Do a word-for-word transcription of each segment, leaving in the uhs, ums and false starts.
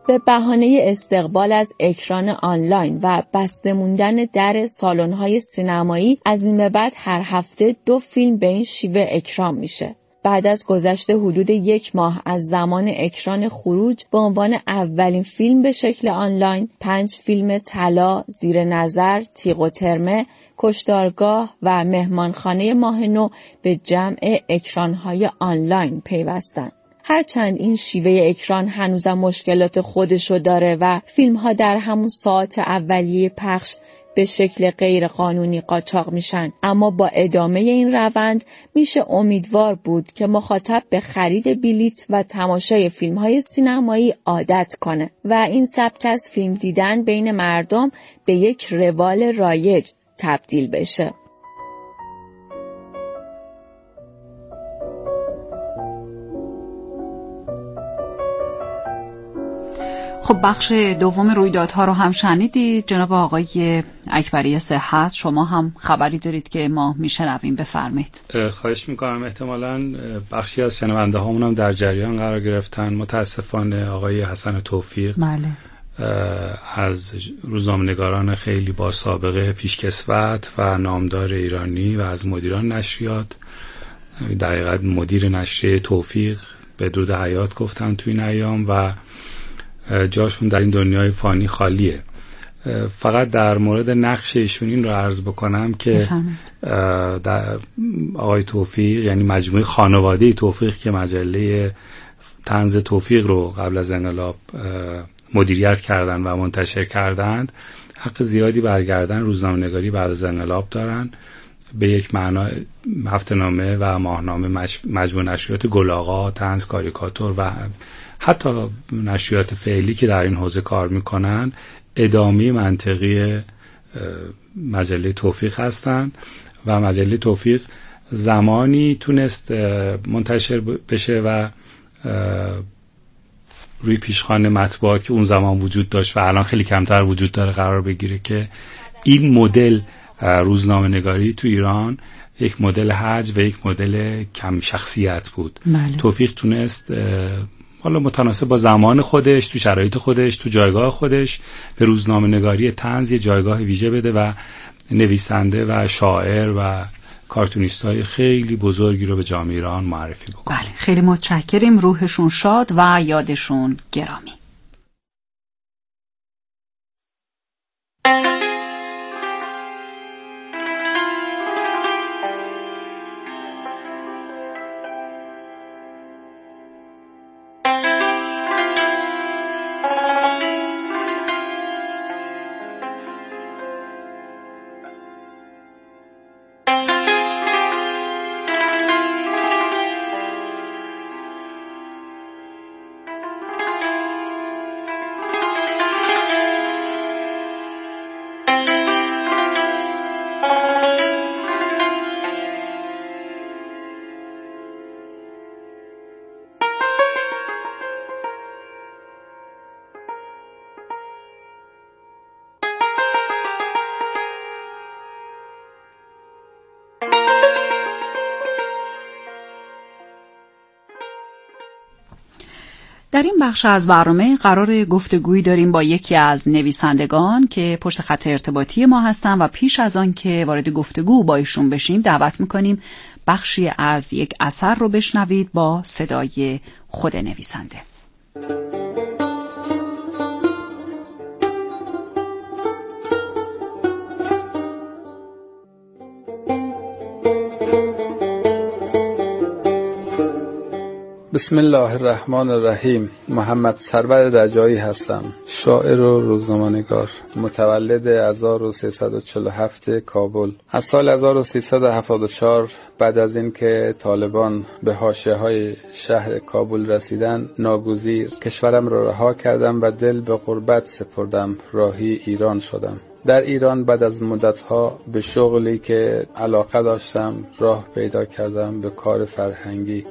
به بهانه استقبال از اکران آنلاین و بسته موندن در سالن‌های سینمایی از این به بعد هر هفته دو فیلم به این شیوه اکران میشه. بعد از گذشت حدود یک ماه از زمان اکران خروج به عنوان اولین فیلم به شکل آنلاین، پنج فیلم طلا، زیر نظر، تیغ و ترمه، کشتارگاه و مهمانخانه ماه نو به جمع اکران‌های آنلاین پیوستند. هرچند این شیوه اکران هنوزم مشکلات خودشو داره و فیلم‌ها در همون ساعت اولیه پخش به شکل غیر قانونی قاچاق میشن، اما با ادامه این روند میشه امیدوار بود که مخاطب به خرید بلیت و تماشای فیلم‌های سینمایی عادت کنه و این سبک از فیلم دیدن بین مردم به یک روال رایج تبدیل بشه. خب بخش دوم رویدادها رو هم شنیدید. جناب آقای اکبری صحت، شما هم خبری دارید که ما میشنویم، بفرمایید. خواهش میکنم. احتمالاً بخشی از شنونده هامون هم در جریان قرار گرفتن. متاسفانه آقای حسن توفیق بله. از روزنامه‌نگاران خیلی با سابقه پیشکسوت و نامدار ایرانی و از مدیران نشریات، در حقیقت مدیر نشریه توفیق، به درود حیات گفتن تو این ایام و جاشون در این دنیای فانی خالیه. فقط در مورد نقش ایشون این رو عرض بکنم که در آقای توفیق، یعنی مجموعه خانواده توفیق که مجله طنز توفیق رو قبل از انقلاب مدیریت کردن و منتشر کردند، حق زیادی برگردن روزنامه‌نگاری بعد از انقلاب دارن. به یک معنا هفته‌نامه و ماهنامه، مجموعه نشریات گلاغا، طنز، کاریکاتور و حتی نشریات فعلی که در این حوزه کار میکنن ادامه منطقی مجله توفیق هستند و مجله توفیق زمانی تونست منتشر بشه و روی پیشخوان مطبوعات که اون زمان وجود داشت و الان خیلی کمتر وجود داره قرار بگیره که این مدل روزنامه نگاری تو ایران یک مدل هج و یک مدل کم شخصیت بود. بله. توفیق تونست حالا متناسب با زمان خودش، تو شرایط خودش، تو جایگاه خودش به روزنامه نگاری طنز یه جایگاه ویژه بده و نویسنده و شاعر و کارتونیست‌های خیلی بزرگی رو به جامعه ایران معرفی بکنه. بله، خیلی متشکریم. روحشون شاد و یادشون گرامی. در این بخش از برنامه قرار گفتگویی داریم با یکی از نویسندگان که پشت خط ارتباطی ما هستن و پیش از آن که وارد گفتگو با ایشون بشیم دعوت میکنیم بخشی از یک اثر رو بشنوید با صدای خود نویسنده. بسم الله الرحمن الرحیم. محمد سرور رجایی هستم، شاعر و روزنامه‌نگار، متولد هزار و سیصد و چهل و هفت کابل. از سال هزار و سیصد و هفتاد و چهار بعد از اینکه طالبان به حاشیه‌های شهر کابل رسیدن، ناگزیر کشورم را رها کردم و دل به غربت سپردم، راهی ایران شدم. در ایران بعد از مدت‌ها به شغلی که علاقه داشتم راه پیدا کردم، به کار فرهنگی.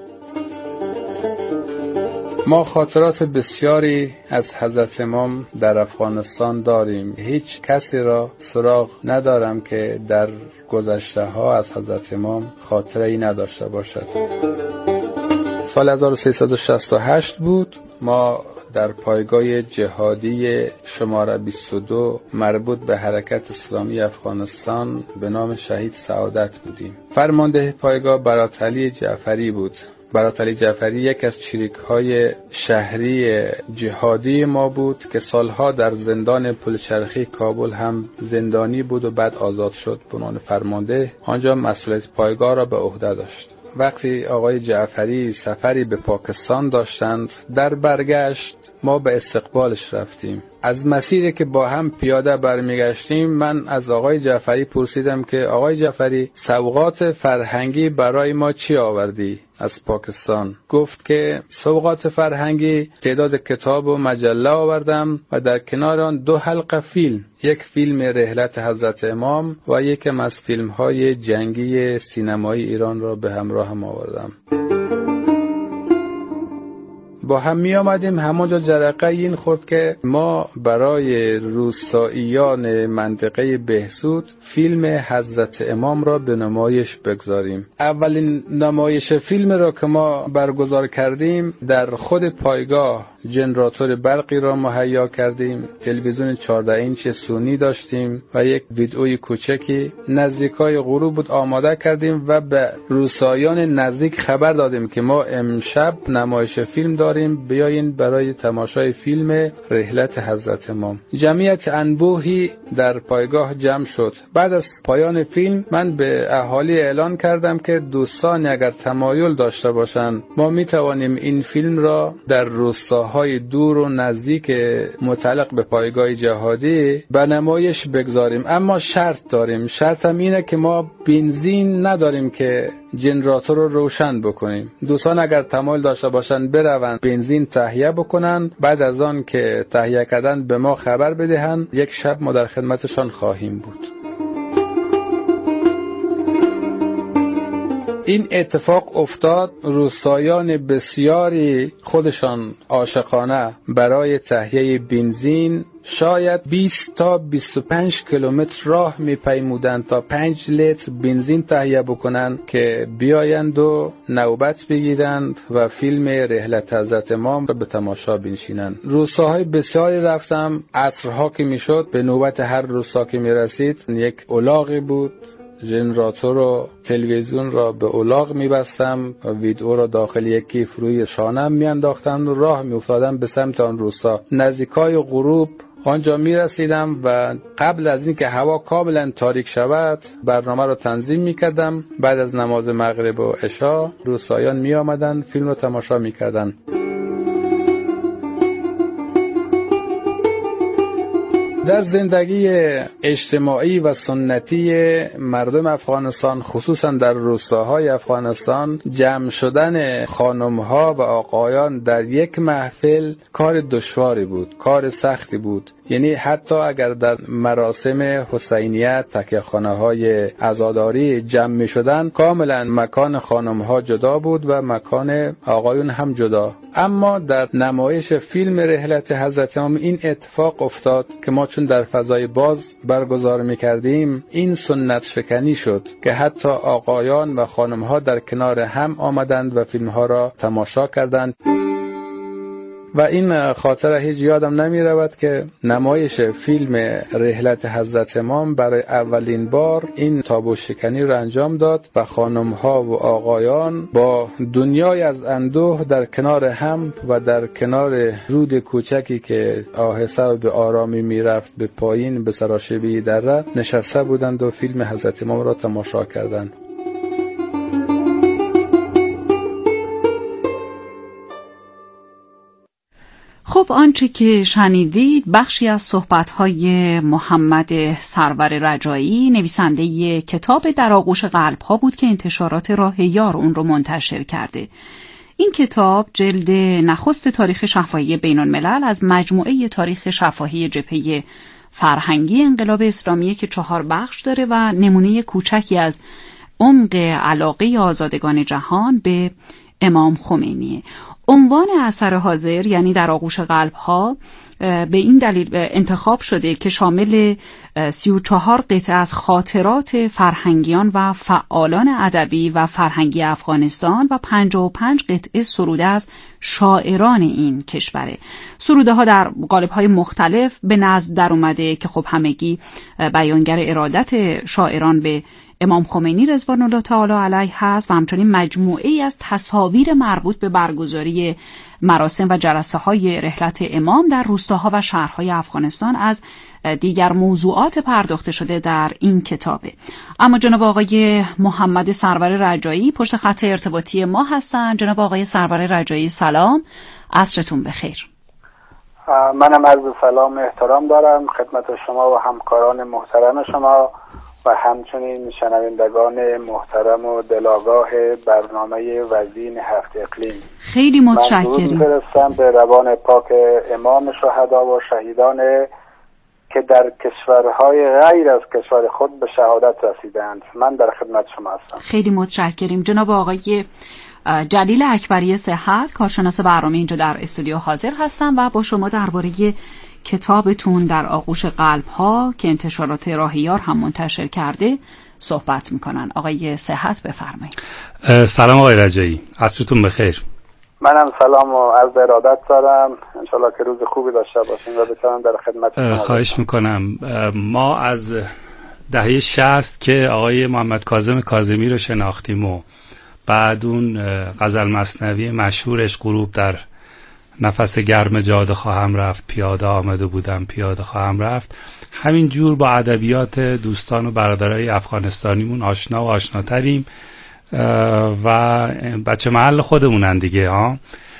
ما خاطرات بسیاری از حضرت امام در افغانستان داریم. هیچ کسی را سراغ ندارم که در گذشته ها از حضرت امام خاطره ای نداشته باشد. سال هزار و سیصد و شصت و هشت بود. ما در پایگاه جهادی شماره بیست و دو مربوط به حرکت اسلامی افغانستان به نام شهید سعادت بودیم. فرمانده پایگاه براتعلی جعفری بود. براتعلی جعفری یک از چریک‌های شهری جهادی ما بود که سالها در زندان پلچرخی کابل هم زندانی بود و بعد آزاد شد به عنوان فرمانده. آنجا مسئولیت پایگاه را به عهده داشت. وقتی آقای جعفری سفری به پاکستان داشتند، در برگشت ما به استقبالش رفتیم. از مسیری که با هم پیاده برمیگشتیم من از آقای جعفری پرسیدم که آقای جعفری سوغات فرهنگی برای ما چی آوردی از پاکستان؟ گفت که سوغات فرهنگی تعداد کتاب و مجله آوردم و در کنار آن دو حلقه فیلم، یک فیلم رحلت حضرت امام و یکم از فیلم های جنگی سینمایی ایران را به همراه هم آوردم. با هم می آمدیم، همونجا جرقه این خورد که ما برای روستاییان منطقه بهسود فیلم حضرت امام را به نمایش بگذاریم. اولین نمایش فیلم را که ما برگزار کردیم در خود پایگاه جنراتور برقی را مهیا کردیم، تلویزیون چهارده اینچ سونی داشتیم و یک ویدئوی کوچکی نزدیکای غروب بود آماده کردیم و به روستاییان نزدیک خبر دادیم که ما امشب نمایش فیلم داریم، بیاین برای تماشای فیلم رحلت حضرت امام. جمعیت انبوهی در پایگاه جمع شد. بعد از پایان فیلم من به اهالی اعلان کردم که دوستان اگر تمایل داشته باشند ما می توانیم این فیلم را در روستاهای دور و نزدیک متعلق به پایگاه جهادی به نمایش بگذاریم، اما شرط داریم. شرط هم اینه که ما بنزین نداریم که جنراتور رو روشن بکنیم. دوستان اگر تمایل داشته باشند بروند بنزین تهیه بکنن، بعد از آن که تهیه کردن به ما خبر بدهند، یک شب ما در خدمتشان خواهیم بود. این اتفاق افتاد. روستایان بسیاری خودشان عاشقانه برای تهیه بنزین شاید بیست تا بیست و پنج کیلومتر راه میپیمودند تا پنج لیتر بنزین تهیه بکنند که بیایند و نوبت بگیرند و فیلم رحلت حضرت امام را به تماشا بنشینند. روستاهای بسیاری رفتم. عصرها که میشد به نوبت هر روستا که میرسید یک الاغی بود، جنراتور و تلویزیون را به الاغ میبستم و ویدئو را داخل یک کیف روی شانم میانداختم و راه میافتادم به سمت آن روستا. نزدیکای غروب آنجا میرسیدم و قبل از اینکه هوا کاملا تاریک شود برنامه را تنظیم میکردم. بعد از نماز مغرب و عشا روستایان میآمدن فیلم را تماشا میکردن. در زندگی اجتماعی و سنتی مردم افغانستان، خصوصا در روستاهای افغانستان، جمع شدن خانم‌ها و آقایان در یک محفل کار دشواری بود، کار سختی بود. یعنی حتی اگر در مراسم حسینیت، تکیه‌خانه‌های عزاداری جمع می‌شدند، کاملا مکان خانم‌ها جدا بود و مکان آقایون هم جدا. اما در نمایش فیلم رحلت حضرت امام این اتفاق افتاد که ما چون در فضای باز برگزار می‌کردیم، این سنت شکنی شد که حتی آقایان و خانم‌ها در کنار هم آمدند و فیلم‌ها را تماشا کردند. و این خاطره هیچ یادم نمی رود که نمایش فیلم رحلت حضرت امام برای اولین بار این تابو شکنی را انجام داد و خانم ها و آقایان با دنیای از اندوه در کنار هم و در کنار رود کوچکی که آهسته و به آرامی می رفت به پایین به سراشیبی دره نشسته بودند و فیلم حضرت امام را تماشا کردند. خب آنچه که شنیدید بخشی از صحبت‌های محمد سرور رجایی، نویسنده کتاب در آغوش قلب‌ها بود که انتشارات راه یار اون رو منتشر کرده. این کتاب جلد نخست تاریخ شفاهی بین الملل از مجموعه تاریخ شفاهی جبهه فرهنگی انقلاب اسلامی که چهار بخش داره و نمونه کوچکی از عمق علاقه آزادگان جهان به امام خمینیه. عنوان اثر حاضر یعنی در آغوش قلب‌ها به این دلیل انتخاب شده که شامل سی و چهار قطعه از خاطرات فرهنگیان و فعالان ادبی و فرهنگی افغانستان و پنجاه و پنج قطعه سروده از شاعران این کشوره. سروده ها در قالب‌های مختلف به نظم در اومده که خب همگی بیانگر ارادت شاعران به امام خمینی رضوان الله تعالی علیه هست و همچنین مجموعه ای از تصاویر مربوط به برگزاری مراسم و جلسه های رحلت امام در روستاها و شهرهای افغانستان از دیگر موضوعات پرداخته شده در این کتابه. اما جناب آقای محمد سرور رجایی پشت خط ارتباطی ما هستن. جناب آقای سرور رجایی سلام، عصرتون بخیر. منم عرض سلام احترام دارم خدمت شما و همکاران محترم شما و همچنین شنوندگان محترم و دلاگاه برنامه وزین هفت اقلیم. خیلی متشکریم. من فرستم به روان پاک امام شهدا و شهیدان که در کشورهای غیر از کشور خود به شهادت رسیدند. من در خدمت شما هستم. خیلی متشکریم. جناب آقای جلیل اکبری صحت کارشناس برنامه اینجا در استودیو حاضر هستم و با شما درباره کتابتون در آغوش قلب ها که انتشارات راهیار هم منتشر کرده صحبت میکنن. آقای صحت بفرمایید. سلام آقای رجایی، عصرتون بخیر. منم سلام و عرض ارادت دارم. انشالله که روز خوبی داشته باشین و بتونم در خدمت شما. خواهش میکنم. ما از دهه شصت که آقای محمد کاظم کاظمی رو شناختیم و بعد اون غزل مثنوی مشهورش غروب در نفس گرم جاده خواهم رفت، پیاده آمده بودم پیاده خواهم رفت، همین جور با ادبیات دوستان و برادرای افغانستانیمون آشنا و آشناتریم و بچه محل خودمونن دیگه ها.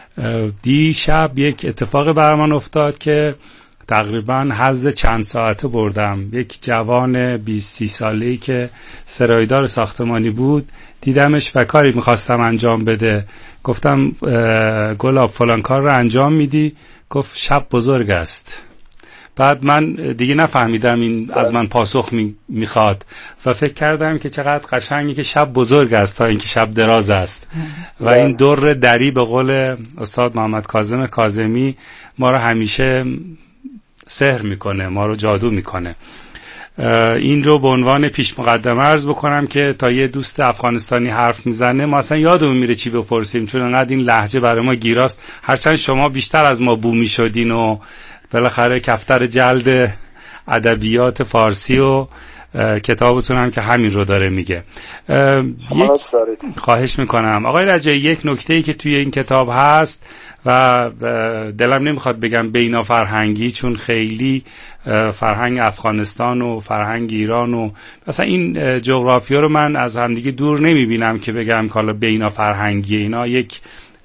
دیشب یک اتفاق برمان افتاد که تقریبا حظ چند ساعته بردم. یک جوان بیست سی ساله‌ای که سرایدار ساختمانی بود دیدمش و کاری میخواستم انجام بده. گفتم گلاب فلان کار رو انجام میدی؟ گفت شب بزرگ است. بعد من دیگه نفهمیدم این از من پاسخ میخواد و فکر کردم که چقدر قشنگه که شب بزرگ است تا اینکه شب دراز است و این در دری به قول استاد محمد کاظم کاظمی ما رو همیشه سحر میکنه، ما رو جادو میکنه. این رو به عنوان پیش مقدمه عرض بکنم که تا یه دوست افغانستانی حرف میزنه ما اصلا یادمون میره چی بپرسیم، چون انقدر این لهجه برای ما گیراست. هرچند شما بیشتر از ما بومی شدین و بالاخره کفتر جلد ادبیات فارسی و کتابتون هم که همین رو داره میگه. یک خواهش میکنم آقای رجایی، یک نکته‌ای که توی این کتاب هست و دلم نمیخواد بگم بینا فرهنگی، چون خیلی فرهنگ افغانستان و فرهنگ ایران و مثلا این جغرافیا رو من از همدیگه دور نمیبینم که بگم که حالا بینا فرهنگی، اینا یک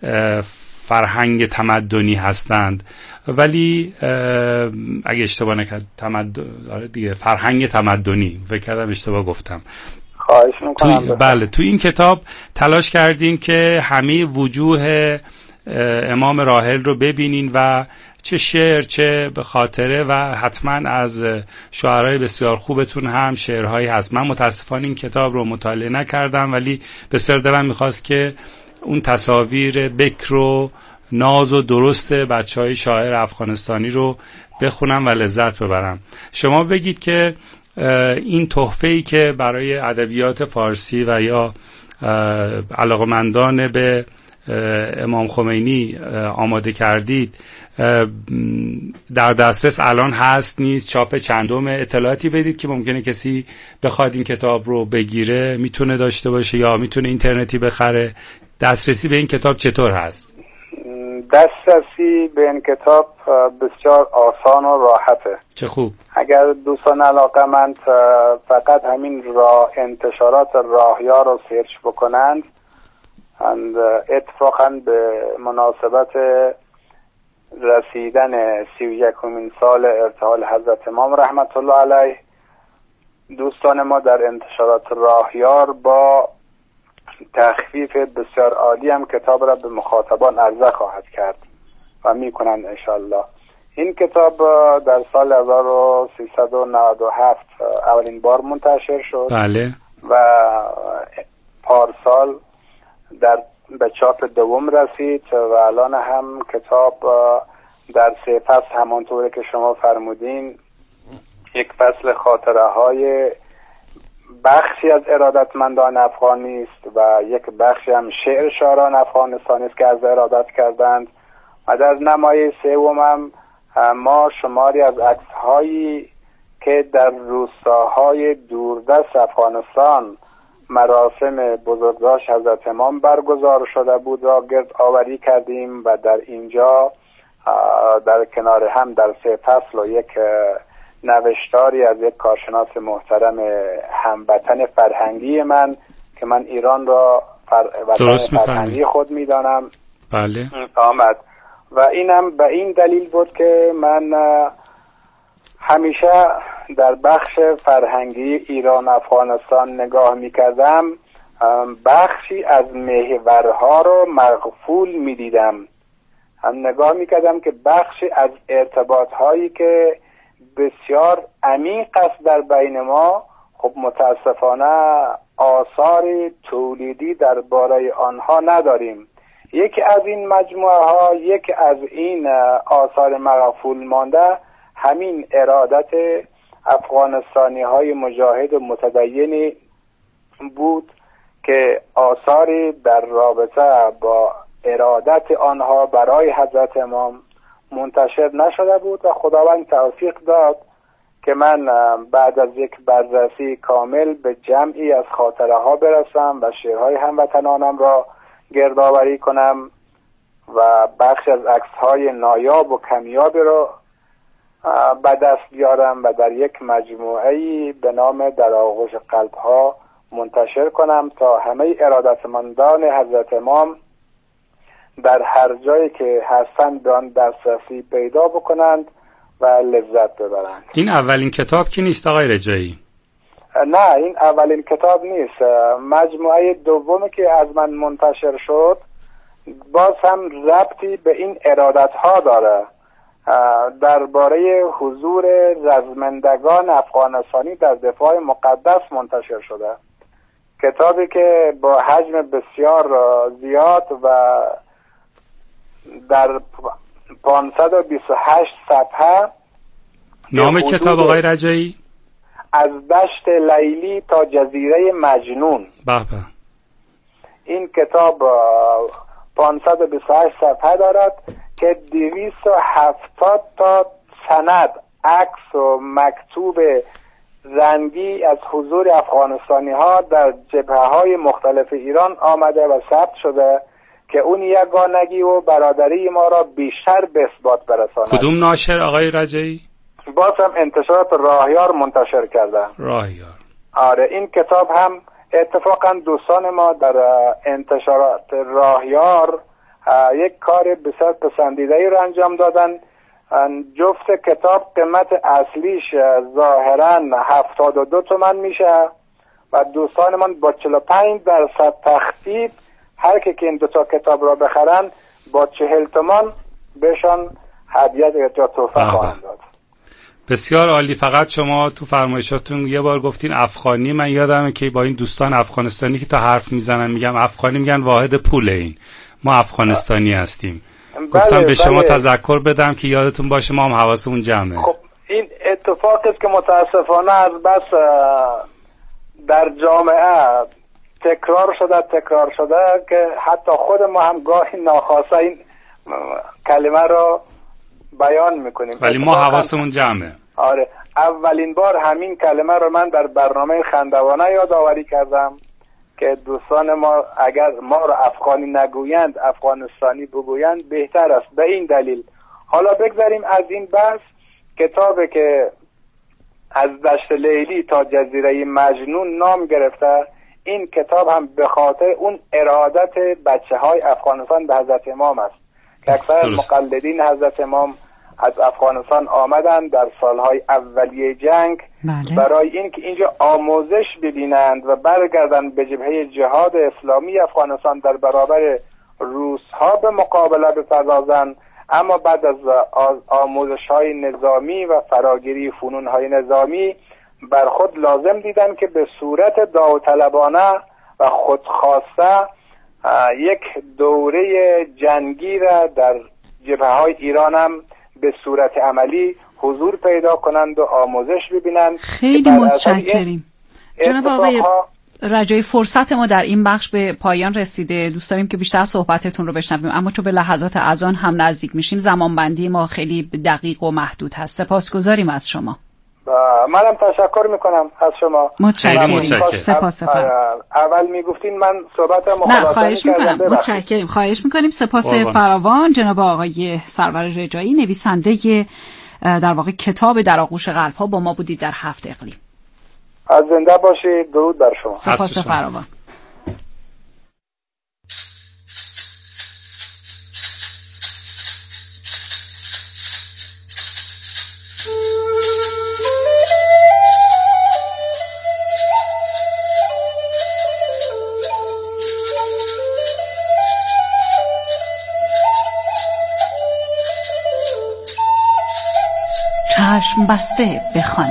فرهنگ تمدنی هستند، ولی اگه اشتباه نکرد تمدن دیگه فرهنگ تمدنی، فکر کردم اشتباه گفتم. خواهش میکنم. بله، تو این کتاب تلاش کردیم که همه وجوه امام راحل رو ببینین و چه شعر چه به خاطره و حتما از شعرهای بسیار خوبتون هم شعرهایی هست. من متاسفانه این کتاب رو مطالعه نکردم ولی بسیار دلم میخواست که اون تصاویر بکر و ناز و درست بچهای شاعر افغانستانی رو بخونم و لذت ببرم. شما بگید که این تحفه‌ای که برای ادبیات فارسی و یا علاقمندان به امام خمینی آماده کردید در دسترس الان هست نیست؟ چاپ چندم؟ اطلاعاتی بدید که ممکنه کسی بخواد این کتاب رو بگیره میتونه داشته باشه یا میتونه اینترنتی بخره. دسترسی به این کتاب چطور هست؟ دسترسی به این کتاب بسیار آسان و راحته. چه خوب. اگر دوستان علاقه‌مند فقط همین راه انتشارات راهیار رو سرچ بکنند، اتفاقا به مناسبت رسیدن سی و یکمین سال ارتحال حضرت امام رحمت الله علیه، دوستان ما در انتشارات راهیار با تخفیف بسیار عالی هم کتاب را به مخاطبان عرضه خواهد کرد و میکنند انشالله. این کتاب در سال هزار و سیصد و نود و هفت اولین بار منتشر شد. بله. و پارسال در به چاپ دوم رسید و الان هم کتاب در سه فصل همانطوری که شما فرمودین یک فصل خاطره های بخشی از ارادتمندان افغانی است و یک بخشی هم شعر شاعران افغانستانی است که از ارادت کردند و در نمایش سوم هم ما شماری از عکس‌هایی که در روستاهای دوردست افغانستان مراسم بزرگداشت حضرت امام برگزار شده بود را گرد آوری کردیم و در اینجا در کنار هم در سه فصل و یک نوشتاری از یک کارشناس محترم هموطن فرهنگی من که من ایران را فر... وطن فرهنگی خود میدانم بله آمد و اینم به این دلیل بود که من همیشه در بخش فرهنگی ایران افغانستان نگاه میکردم، بخشی از محورها رو مغفول میدیدم، هم نگاه میکردم که بخشی از ارتباط هایی که بسیار عمیق است در بین ما، خب متاسفانه آثار تولیدی درباره آنها نداریم. یکی از این مجموعه ها، یکی از این آثار مغفول مانده همین ارادت افغانستانی های مجاهد و متدین بود که آثاری در رابطه با ارادت آنها برای حضرت امام منتشر نشده بود و خداوند توفیق داد که من بعد از یک بررسی کامل به جمعی از خاطره ها برسم و شعرهای هموطنانم را گردآوری کنم و بخش از عکس های نایاب و کمیابی را به دست بیارم و در یک مجموعه‌ای به نام در آغوش قلب ها منتشر کنم تا همه ارادتمندان حضرت امام در هر جایی که هستند به آن دسترسی پیدا بکنند و لذت ببرند. این اولین کتاب که نیست آقای رجایی؟ نه، این اولین کتاب نیست. مجموعه دومی که از من منتشر شد باز هم ربطی به این ارادت ها داره، درباره حضور رزمندگان افغانستانی در دفاع مقدس منتشر شده. کتابی که با حجم بسیار زیاد و در پانصد و بیست و هشت صفحه. نام کتاب آقای رجایی؟ از دشت لیلی تا جزیره مجنون. به به. این کتاب پانصد و بیست و هشت صفحه دارد که دویست و هفتاد تا سند، عکس و مکتوب رنگی از حضور افغانستانی ها در جبهه های مختلف ایران آمده و ثبت شده که اون یگانگی و برادری ما را بیشتر به اثبات برساند. کدوم ناشر آقای رجایی؟ باز هم انتشارات راهیار منتشر کرده. راهیار. آره، این کتاب هم اتفاقا دوستان ما در انتشارات راهیار یک کار بسیار پسندیده‌ای را انجام دادن. جفت کتاب قیمت اصلیش ظاهراً هفتاد و دو تومن میشه و دوستان من با چهل و پنج درصد تخفیف هر که این دو تا کتاب را بخرن با چهل تومان بهشان هدیه یا تحفه خواهند داد. بسیار عالی. فقط شما تو فرمایشاتون یه بار گفتین افغانی، من یادمه که با این دوستان افغانستانی که تا حرف میزنن میگم افغانی، میگن واحد پول، این ما افغانستانی هستیم. بله، گفتم به شما بله. تذکر بدم که یادتون باشه ما هم حواسمون جمعه. خب این اتفاقی است که متاسفانه از بس در جامعه تکرار شده تکرار شده که حتی خود ما هم گاهی ناخواسته این کلمه رو بیان میکنیم، ولی ما حواسمون جمعه. آره، اولین بار همین کلمه رو من در برنامه خندوانه یادآوری کردم که دوستان ما اگر ما رو افغانی نگویند افغانستانی بگویند بهتر است. به این دلیل حالا بگذاریم از این بحث. کتابی که از دشت لیلی تا جزیره مجنون نام گرفته، این کتاب هم به خاطر اون ارادت بچه های افغانستان به حضرت امام است که اکثر مقلدین حضرت امام از افغانستان آمدن در سالهای اولیه جنگ بله. برای اینکه اینجا آموزش ببینند و برگردن به جبهه جهاد اسلامی افغانستان در برابر روس‌ها به مقابله بپردازند. اما بعد از آموزش‌های نظامی و فراگیری فنون‌های نظامی بر خود لازم دیدن که به صورت داوطلبانه و خودخواسته یک دوره جنگی را در جبهه‌های ایران هم به صورت عملی حضور پیدا کنند و آموزش ببینند. خیلی متشکریم جناب آقای رجایی. فرصت ما در این بخش به پایان رسیده. دوست داریم که بیشتر صحبتتون رو بشنویم، اما چون به لحظات اذان هم نزدیک میشیم زمانبندی ما خیلی دقیق و محدود هست. سپاسگزاریم از شما. منم تشکر میکنم از شما. متشکریم. سپاس. اول میگفتین من صحبتم مخالفت نه خواهش میکنم. متشکریم. خواهش میکنیم. سپاس فراوان جناب آقای سرور رجایی، نویسنده در واقع کتاب در آغوش قلب‌ها با ما بودید در هفت اقلیم. از زنده باشید. درود بر شما. سپاس فراوان. چشم بسته بخوانید.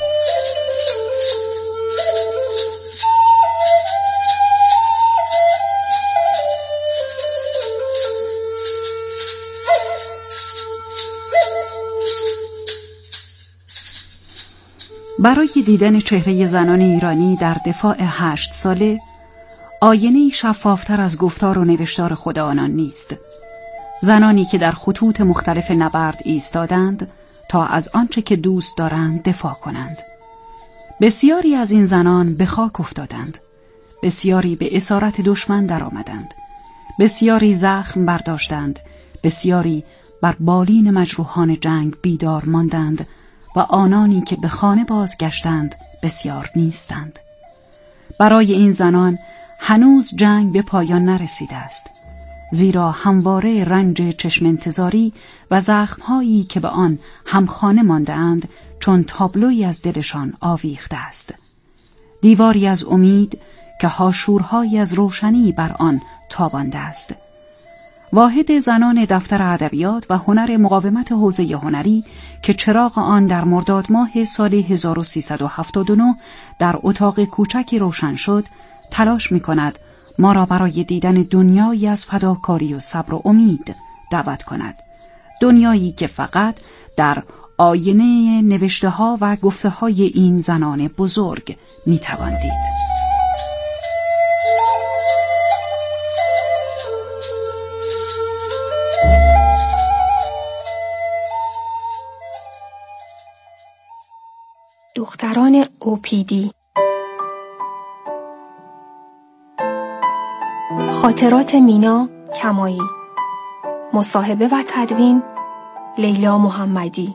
برای دیدن چهره زنان ایرانی در دفاع هشت ساله، آینه‌ای شفافتر از گفتار و نوشتار خود آنان نیست. زنانی که در خطوط مختلف نبرد ایستادند تا از آنچه که دوست دارند دفاع کنند. بسیاری از این زنان به خاک افتادند. بسیاری به اسارت دشمن درآمدند. بسیاری زخم برداشتند. بسیاری بر بالین مجروحان جنگ بیدار ماندند و آنانی که به خانه بازگشتند بسیار نیستند. برای این زنان هنوز جنگ به پایان نرسیده است، زیرا همواره رنج چشم انتظاری و زخم‌هایی که به آن همخانه مانده اند چون تابلویی از دلشان آویخته است. دیواری از امید که هاشورهایی از روشنی بر آن تابانده است. واحد زنان دفتر ادبیات و هنر مقاومت حوزه هنری که چراغ آن در مرداد ماه سال هزار و سیصد و هفتاد و نه در اتاق کوچکی روشن شد، تلاش می کند ما را برای دیدن دنیایی از فداکاری و صبر و امید دعوت کند. دنیایی که فقط در آینه نوشته ها و گفته های این زنان بزرگ می توان دید. دختران اوپیدی. خاطرات مینا کمایی. مصاحبه و تدوین لیلا محمدی.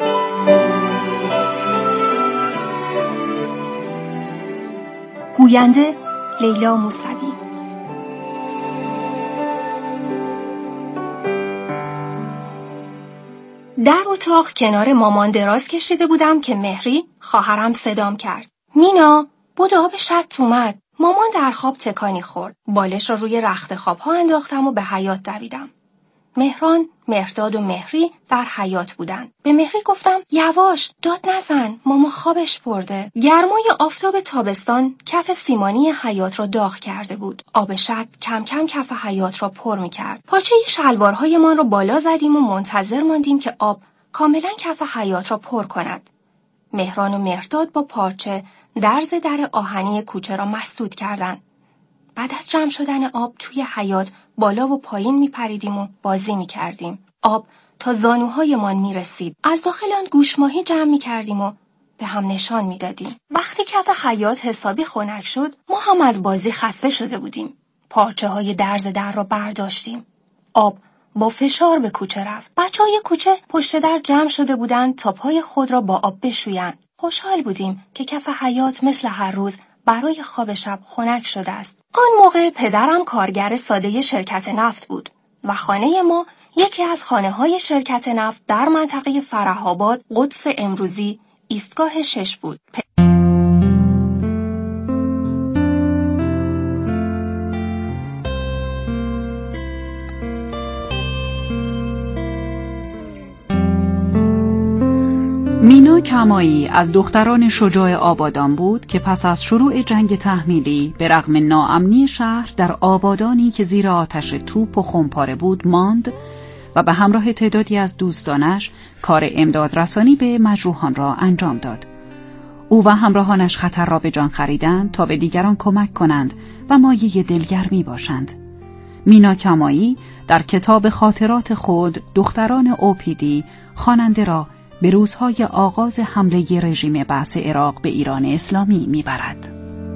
گوینده لیلا موسوی. در اتاق کنار مامان دراز کشیده بودم که مهری خواهرم صدام کرد. مینا، بدو آب شط اومد. مامان در خواب تکانی خورد. بالش را روی رخت خوابها انداختم و به حیاط دویدم. مهران، مهرداد و مهری در حیاط بودند. به مهری گفتم یواش، داد نزن، ماما خوابش برده. گرمای آفتاب تابستان کف سیمانی حیاط را داغ کرده بود. آب شط کم کم کف حیاط را پر می‌کرد. پاچه شلوارهایمان را بالا زدیم و منتظر ماندیم که آب کاملا کف حیاط را پر کند. مهران و مهرداد با پارچه درز در آهنی کوچه را مسدود کردند. بعد از جمع شدن آب توی حیاط بالا و پایین می پریدیم و بازی می کردیم. آب تا زانوهایمان می رسید. از داخل آن گوشماهی جمع می کردیم و به هم نشان می دادیم. وقتی کف حیاط حسابی خنک شد، ما هم از بازی خسته شده بودیم. پارچه های درز در را برداشتیم. آب با فشار به کوچه رفت. بچه های کوچه پشت در جمع شده بودند تا پای خود را با آب بشویند. خوشحال بودیم که کف حیاط مثل هر روز برای خواب شب خنک شده است. آن موقع پدرم کارگر ساده شرکت نفت بود و خانه ما یکی از خانه‌های شرکت نفت در منطقه فرح‌آباد، قدس امروزی، ایستگاه شش بود. پ... مینا کمایی از دختران شجاع آبادان بود که پس از شروع جنگ تحمیلی به رغم ناامنی شهر در آبادانی که زیر آتش توپ و خمپاره بود ماند و به همراه تعدادی از دوستانش کار امدادرسانی به مجروحان را انجام داد. او و همراهانش خطر را به جان خریدند تا به دیگران کمک کنند و مایه دلگرمی باشند. مینا کمایی در کتاب خاطرات خود دختران اوپیدی خواننده را به روزهای آغاز حمله رژیم بعث عراق به ایران اسلامی میبرد.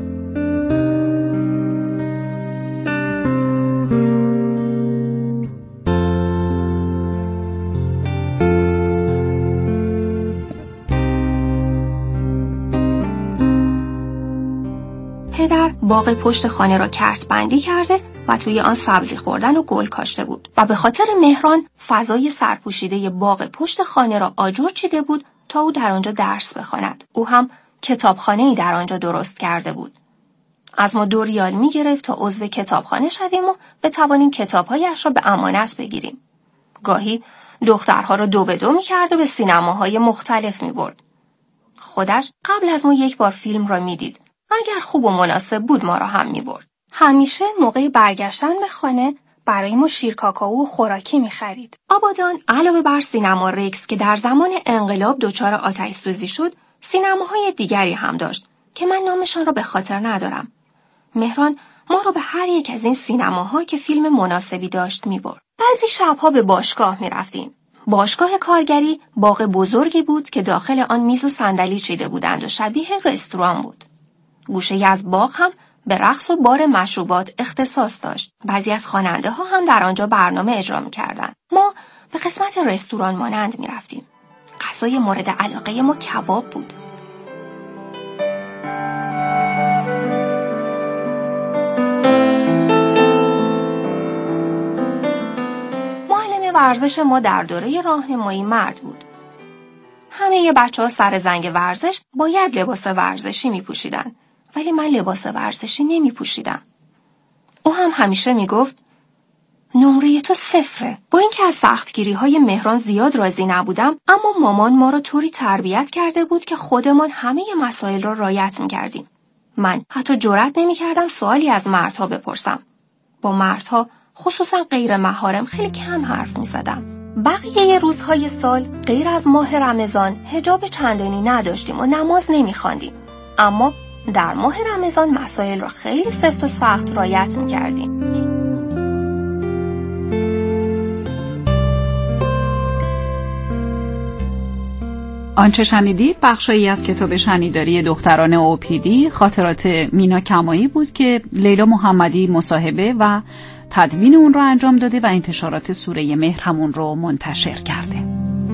پدر باغ پشت خانه را کرت بندی کرده و توی آن سبزی خوردن و گل کاشته بود و به خاطر مهران فضای سرپوشیده باغ پشت خانه را آجر چیده بود تا او در آنجا درس بخواند. او هم کتابخانه‌ای در آنجا درست کرده بود. از ما دو ریال می گرفت تا عضو کتابخانه شویم و بتوانیم کتابهایش را به امانت بگیریم. گاهی دخترها را دو به دو می کرد و به سینماهای مختلف می برد. خودش قبل از ما یک بار فیلم را می دید. اگر خوب و مناسب بود ما را هم می برد. همیشه موقع برگشتن به خانه برای ما شیر کاکائو و خوراکی می خرید. آبادان علاوه بر سینما رکس که در زمان انقلاب دچار آتش سوزی شد، سینماهای دیگری هم داشت که من نامشان را به خاطر ندارم. مهران ما را به هر یک از این سینماها که فیلم مناسبی داشت می برد. بعضی شبها به باشگاه می رفتیم. باشگاه کارگری باغ بزرگی بود که داخل آن میز و صندلی چیده بودند و شبیه رستوران بود. گوشه‌ای از باغ هم به رقص و بار مشروبات اختصاص داشت. بعضی از خواننده ها هم در آنجا برنامه اجرا می‌کردند. ما به قسمت رستوران مانند می‌رفتیم. غذای مورد علاقه ما کباب بود. معلم ورزش ما در دوره راهنمایی مرد بود. همه بچه‌ها سر زنگ ورزش باید لباس ورزشی می‌پوشیدند. ولی من لباس ورزشی نمی پوشیدم. او هم همیشه می گفت نمره تو صفره. با اینکه از سختگیری های مهران زیاد راضی نبودم، اما مامان ما را طوری تربیت کرده بود که خودمان همه مسائل را رعایت می کردیم. من حتی جرئت نمی کردم سوالی از مردها بپرسم. با مردها خصوصا غیر محارم خیلی کم حرف می زدم. بقیه روزهای سال غیر از ماه رمضان حجاب چندانی نداشتیم و نماز نمی خواندیم. اما در ماه رمضان مسائل را خیلی سفت و سخت رعایت می‌کردیم. آنچه شنیدید بخشایی از کتاب شنیداری دختران اوپیدی خاطرات مینا کمایی بود که لیلا محمدی مصاحبه و تدوین اون را انجام داده و انتشارات سوره مهر همون رو منتشر کرده.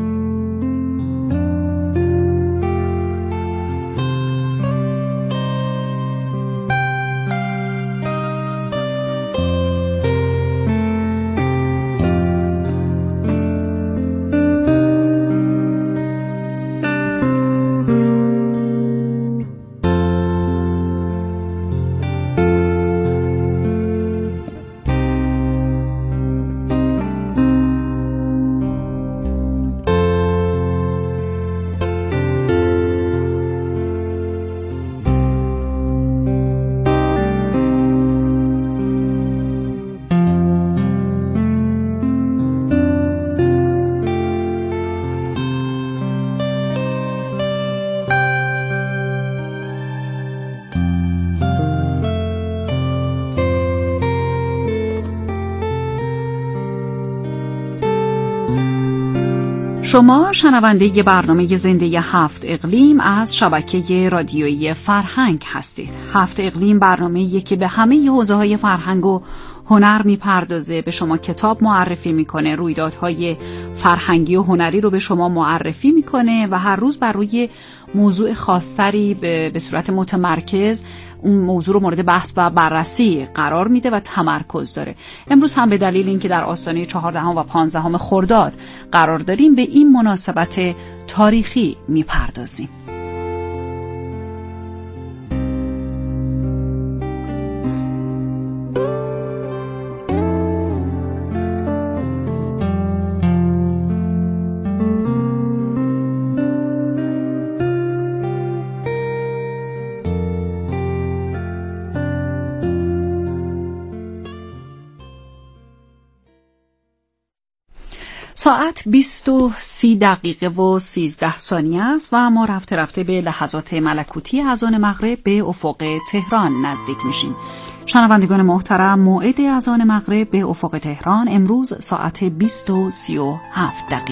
شما شنونده ی برنامه زنده هفت اقلیم از شبکه رادیویی فرهنگ هستید. هفت اقلیم برنامه‌ایه که به همه حوزه‌های فرهنگ و هنر میپردازه، به شما کتاب معرفی میکنه، رویدادهای فرهنگی و هنری رو به شما معرفی میکنه و هر روز بر روی موضوع خاصتری به, به صورت متمرکز اون موضوع رو مورد بحث و بررسی قرار میده و تمرکز داره. امروز هم به دلیل اینکه در آستانه چهاردهم و پانزدهم خرداد قرار داریم به این مناسبت تاریخی میپردازیم. ساعت بیست و سی دقیقه و سیزده ثانیه است و ما رفته رفته به لحظات ملکوتی اذان مغرب به افق تهران نزدیک میشیم. شنوندگان محترم، موعد اذان مغرب به افق تهران امروز ساعت بیست و سی و هفت دقیقه